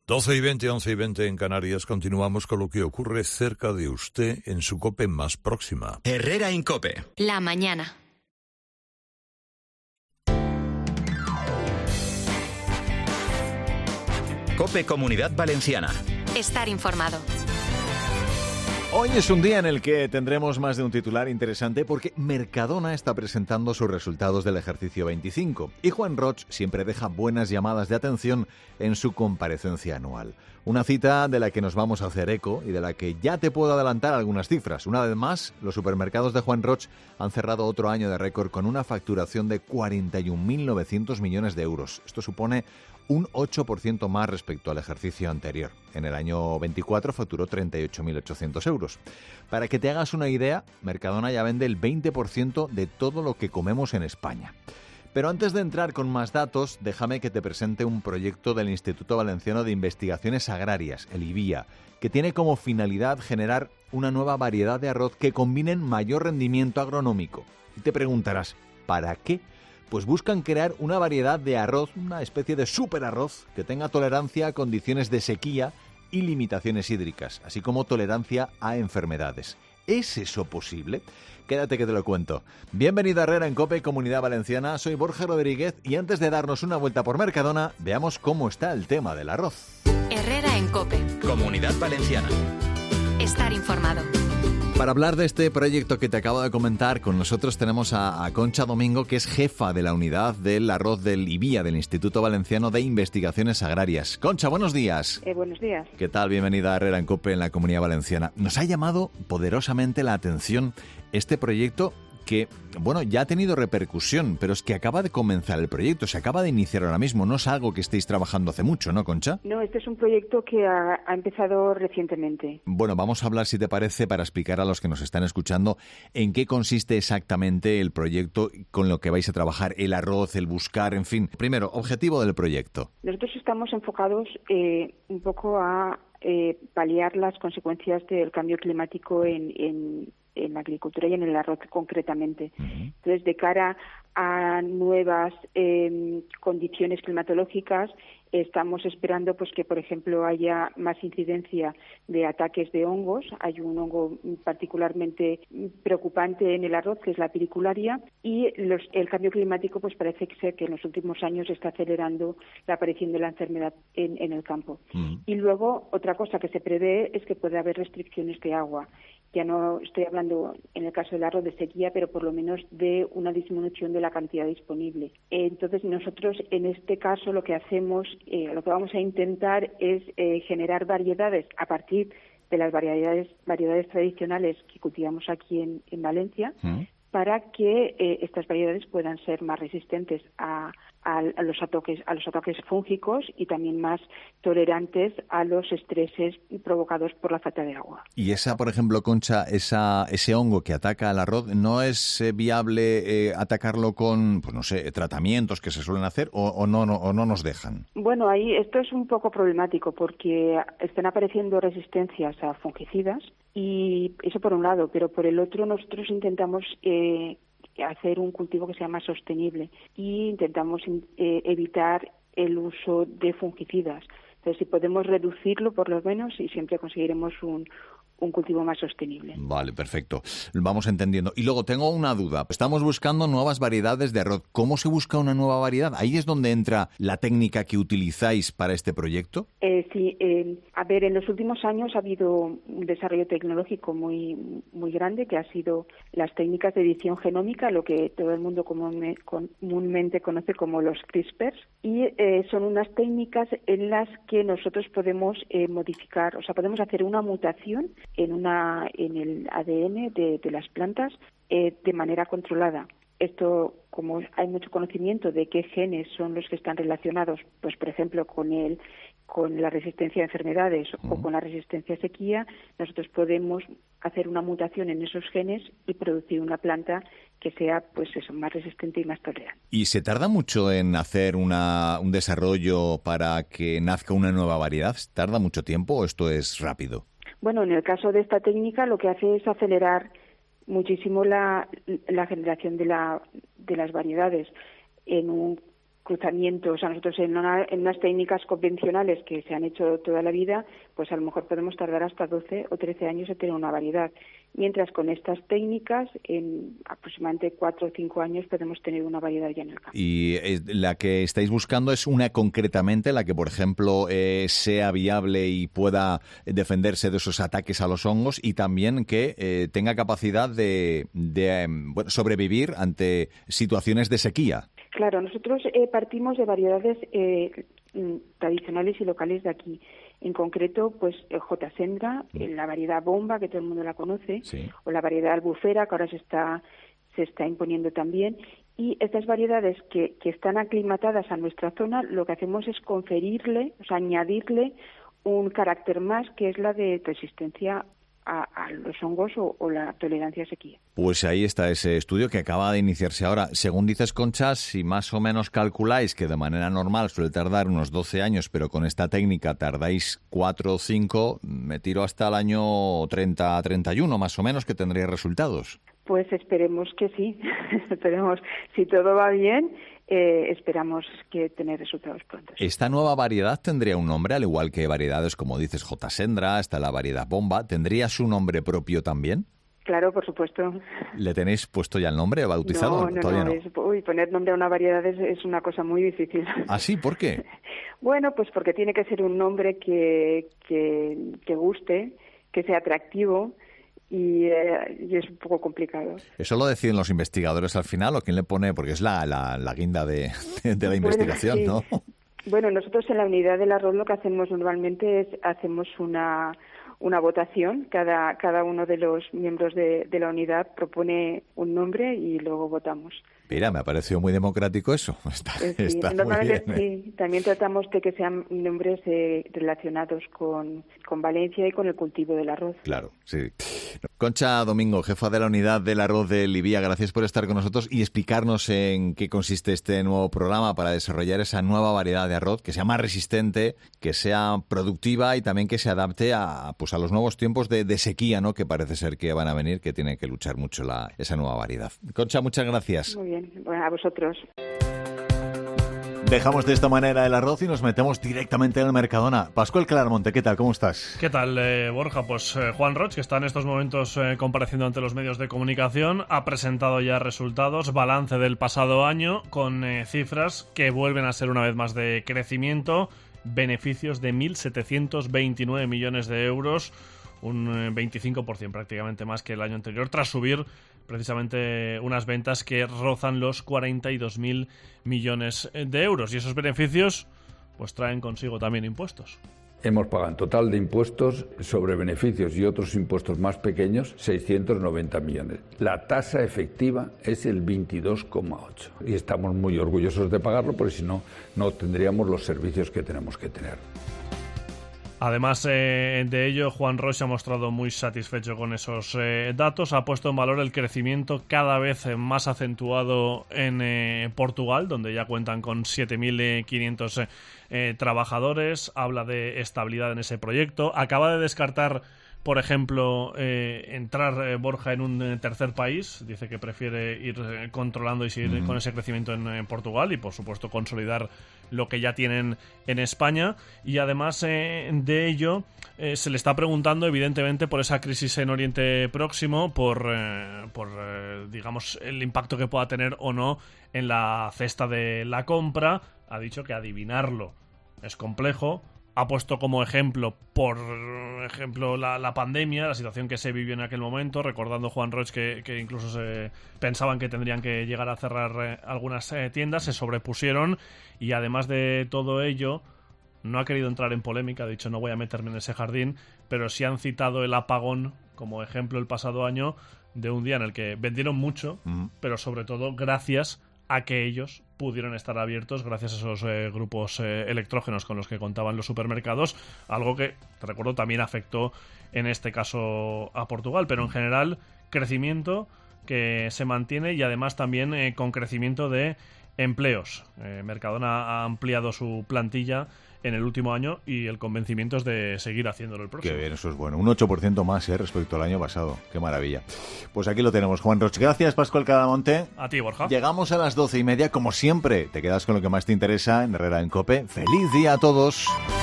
12:20, 11:20 en Canarias. Continuamos con lo que ocurre cerca de usted en su COPE más próxima. Herrera Incope. La mañana. COPE Comunidad Valenciana. Estar informado. Hoy es un día en el que tendremos más de un titular interesante porque Mercadona está presentando sus resultados del ejercicio 25 y Juan Roig siempre deja buenas llamadas de atención en su comparecencia anual. Una cita de la que nos vamos a hacer eco y de la que ya te puedo adelantar algunas cifras. Una vez más, los supermercados de Juan Roig han cerrado otro año de récord con una facturación de 41.900 millones de euros. Esto supone un 8% más respecto al ejercicio anterior. En el año 24 facturó 38.800 euros. Para que te hagas una idea, Mercadona ya vende el 20% de todo lo que comemos en España. Pero antes de entrar con más datos, déjame que te presente un proyecto del Instituto Valenciano de Investigaciones Agrarias, el IVIA, que tiene como finalidad generar una nueva variedad de arroz que combine mayor rendimiento agronómico. Y te preguntarás, ¿para qué? Pues buscan crear una variedad de arroz, una especie de superarroz, que tenga tolerancia a condiciones de sequía y limitaciones hídricas, así como tolerancia a enfermedades. ¿Es eso posible? Quédate que te lo cuento. Bienvenido a Herrera en COPE, Comunidad Valenciana. Soy Borja Rodríguez y antes de darnos una vuelta por Mercadona, veamos cómo está el tema del arroz. Herrera en COPE. Comunidad Valenciana. Estar informado. Para hablar de este proyecto que te acabo de comentar, con nosotros tenemos a Concha Domingo, que es jefa de la unidad del arroz del IVIA, del Instituto Valenciano de Investigaciones Agrarias. Concha, buenos días. Buenos días. ¿Qué tal? Bienvenida a Herrera en COPE en la Comunidad Valenciana. Nos ha llamado poderosamente la atención este proyecto que, bueno, ya ha tenido repercusión, pero es que acaba de comenzar el proyecto, se acaba de iniciar ahora mismo, no es algo que estéis trabajando hace mucho, ¿no, Concha? No, este es un proyecto que ha empezado recientemente. Bueno, vamos a hablar, si te parece, para explicar a los que nos están escuchando en qué consiste exactamente el proyecto con lo que vais a trabajar, el arroz, el buscar, en fin. Primero, objetivo del proyecto. Nosotros estamos enfocados un poco a paliar las consecuencias del cambio climático en la agricultura y en el arroz concretamente. Entonces, de cara a nuevas condiciones climatológicas, estamos esperando pues que, por ejemplo, haya más incidencia de ataques de hongos. Hay un hongo particularmente preocupante en el arroz, que es la piricularia, y el cambio climático pues parece ser que en los últimos años está acelerando la aparición de la enfermedad en el campo. Y luego, otra cosa que se prevé es que puede haber restricciones de agua. Ya no estoy hablando, en el caso del arroz, de sequía, pero por lo menos de una disminución de la cantidad disponible. Entonces, nosotros, en este caso, lo que hacemos, lo que vamos a intentar es generar variedades a partir de las variedades tradicionales que cultivamos aquí en Valencia, para que estas variedades puedan ser más resistentes a los ataques fúngicos y también más tolerantes a los estreses provocados por la falta de agua. Y esa, por ejemplo, Concha, ese hongo que ataca al arroz, ¿no es viable atacarlo con, pues no sé, tratamientos que se suelen hacer o no nos dejan? Bueno, ahí esto es un poco problemático porque están apareciendo resistencias a fungicidas y eso por un lado, pero por el otro nosotros intentamos hacer un cultivo que sea más sostenible y intentamos evitar el uso de fungicidas. Entonces, si podemos reducirlo, por lo menos, y siempre conseguiremos un cultivo más sostenible. Vale, perfecto. Vamos entendiendo. Y luego tengo una duda. Estamos buscando nuevas variedades de arroz. ¿Cómo se busca una nueva variedad? ¿Ahí es donde entra la técnica que utilizáis para este proyecto? Sí. A ver, en los últimos años ha habido un desarrollo tecnológico muy grande, que ha sido las técnicas de edición genómica, lo que todo el mundo comúnmente conoce como los CRISPRs, y son unas técnicas en las que nosotros podemos modificar, o sea, podemos hacer una mutación en el ADN de las plantas de manera controlada. Esto, como hay mucho conocimiento de qué genes son los que están relacionados, pues por ejemplo con la resistencia a enfermedades o con la resistencia a sequía, nosotros podemos hacer una mutación en esos genes y producir una planta que sea pues eso, más resistente y más tolerante. ¿Y se tarda mucho en hacer un desarrollo para que nazca una nueva variedad? ¿Tarda mucho tiempo o esto es rápido? Bueno, en el caso de esta técnica lo que hace es acelerar muchísimo la generación de las variedades. En cruzamientos. O sea, nosotros en unas técnicas convencionales que se han hecho toda la vida, pues a lo mejor podemos tardar hasta 12 o 13 años en tener una variedad. Mientras con estas técnicas, en aproximadamente 4 o 5 años podemos tener una variedad ya en el campo. Y la que estáis buscando es una concretamente, la que, por ejemplo, sea viable y pueda defenderse de esos ataques a los hongos y también que tenga capacidad de sobrevivir ante situaciones de sequía. Claro, nosotros partimos de variedades tradicionales y locales de aquí. En concreto, pues J. Sendra, la variedad bomba, que todo el mundo la conoce, sí, o la variedad albufera, que ahora se está imponiendo también. Y estas variedades que están aclimatadas a nuestra zona, lo que hacemos es conferirle, o sea, añadirle un carácter más, que es la de resistencia a los hongos o la tolerancia a sequía. Pues ahí está ese estudio que acaba de iniciarse ahora. Según dices, Concha, si más o menos calculáis que de manera normal suele tardar unos 12 años, pero con esta técnica tardáis 4 o 5, me tiro hasta el año 30-31 más o menos que tendréis resultados. Pues esperemos que sí. Esperemos, si todo va bien, esperamos que tener resultados pronto. ¿Esta nueva variedad tendría un nombre, al igual que variedades como dices J. Sendra, está la variedad bomba? ¿Tendría su nombre propio también? Claro, por supuesto. ¿Le tenéis puesto ya el nombre, bautizado? No. Todavía no. Poner nombre a una variedad es una cosa muy difícil. ¿Ah, sí? ¿Por qué? Bueno, pues porque tiene que ser un nombre que guste, que sea atractivo. Y es un poco complicado. ¿Eso lo deciden los investigadores al final o quién le pone? Porque es la guinda de la investigación, sí, ¿no? Bueno, nosotros en la unidad del arroz lo que hacemos normalmente es hacemos una votación. Cada uno de los miembros de la unidad propone un nombre y luego votamos. Mira, me ha parecido muy democrático eso. Está normalmente muy bien. Sí, también tratamos de que sean nombres relacionados con Valencia y con el cultivo del arroz. Claro, sí. Concha Domingo, jefa de la unidad del arroz de Livia, gracias por estar con nosotros y explicarnos en qué consiste este nuevo programa para desarrollar esa nueva variedad de arroz que sea más resistente, que sea productiva y también que se adapte a los nuevos tiempos de sequía, ¿no? Que parece ser que van a venir, que tiene que luchar mucho esa nueva variedad. Concha, muchas gracias. Muy bien, bueno, a vosotros. Dejamos de esta manera el arroz y nos metemos directamente en el Mercadona. Pascual Clarmonte, ¿qué tal? ¿Cómo estás? ¿Qué tal, Borja? Pues Juan Roig, que está en estos momentos compareciendo ante los medios de comunicación, ha presentado ya resultados, balance del pasado año, con cifras que vuelven a ser una vez más de crecimiento, beneficios de 1.729 millones de euros, un 25% prácticamente más que el año anterior, tras subir precisamente unas ventas que rozan los 42.000 millones de euros. Y esos beneficios pues traen consigo también impuestos. Hemos pagado en total de impuestos sobre beneficios y otros impuestos más pequeños 690 millones. La tasa efectiva es el 22,8% y estamos muy orgullosos de pagarlo porque si no, no tendríamos los servicios que tenemos que tener. Además de ello, Juan Roig se ha mostrado muy satisfecho con esos datos. Ha puesto en valor el crecimiento cada vez más acentuado en Portugal, donde ya cuentan con 7.500 trabajadores. Habla de estabilidad en ese proyecto. Acaba de descartar, por ejemplo, entrar Borja en un tercer país. Dice que prefiere ir controlando y seguir con ese crecimiento en Portugal y, por supuesto, consolidar lo que ya tienen en España. Y además de ello, se le está preguntando, evidentemente, por esa crisis en Oriente Próximo, por digamos, el impacto que pueda tener o no en la cesta de la compra. Ha dicho que adivinarlo es complejo. Ha puesto como ejemplo, la pandemia, la situación que se vivió en aquel momento, recordando Juan Roig que incluso se pensaban que tendrían que llegar a cerrar algunas tiendas, se sobrepusieron y además de todo ello no ha querido entrar en polémica, ha dicho no voy a meterme en ese jardín, pero sí han citado el apagón como ejemplo el pasado año de un día en el que vendieron mucho, pero sobre todo gracias a que ellos pudieron estar abiertos gracias a esos grupos electrógenos con los que contaban los supermercados, algo que, te recuerdo, también afectó en este caso a Portugal, pero en general crecimiento que se mantiene y además también con crecimiento de empleos. Mercadona ha ampliado su plantilla en el último año y el convencimiento es de seguir haciéndolo el próximo. Qué bien, eso es bueno. Un 8% más respecto al año pasado. Qué maravilla. Pues aquí lo tenemos, Juan Roch. Gracias, Pascual Cadamonte. A ti, Borja. Llegamos a las 12:30, como siempre. Te quedas con lo que más te interesa en Herrera en COPE. ¡Feliz día a todos!